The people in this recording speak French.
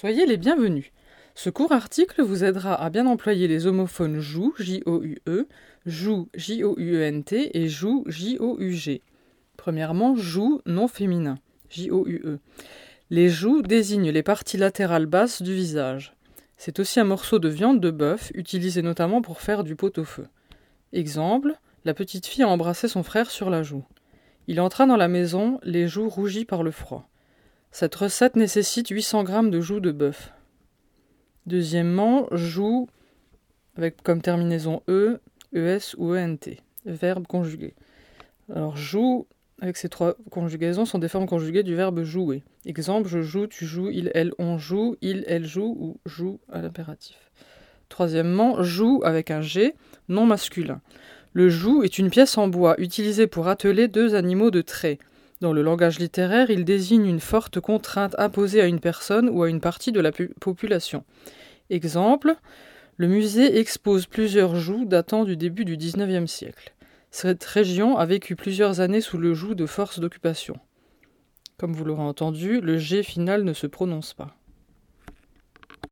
Soyez les bienvenus. Ce court article vous aidera à bien employer les homophones joue, J-O-U-E, joue, J-O-U-E-N-T et joue, J-O-U-G. Premièrement, joue non féminin, J-O-U-E. Les joues désignent les parties latérales basses du visage. C'est aussi un morceau de viande de bœuf utilisé notamment pour faire du pot-au-feu. Exemple, la petite fille a embrassé son frère sur la joue. Il entra dans la maison, les joues rougies par le froid. Cette recette nécessite 800 g de joues de bœuf. Deuxièmement, joue avec comme terminaison E, ES ou ENT, verbe conjugué. Alors joue avec ces trois conjugaisons sont des formes conjuguées du verbe jouer. Exemple, je joue, tu joues, il, elle, on joue, il, elle joue ou joue à l'impératif. Troisièmement, joue avec un G, non masculin. Le joug est une pièce en bois utilisée pour atteler deux animaux de trait. Dans le langage littéraire, il désigne une forte contrainte imposée à une personne ou à une partie de la population. Exemple, le musée expose plusieurs jougs datant du début du XIXe siècle. Cette région a vécu plusieurs années sous le joug de forces d'occupation. Comme vous l'aurez entendu, le G final ne se prononce pas.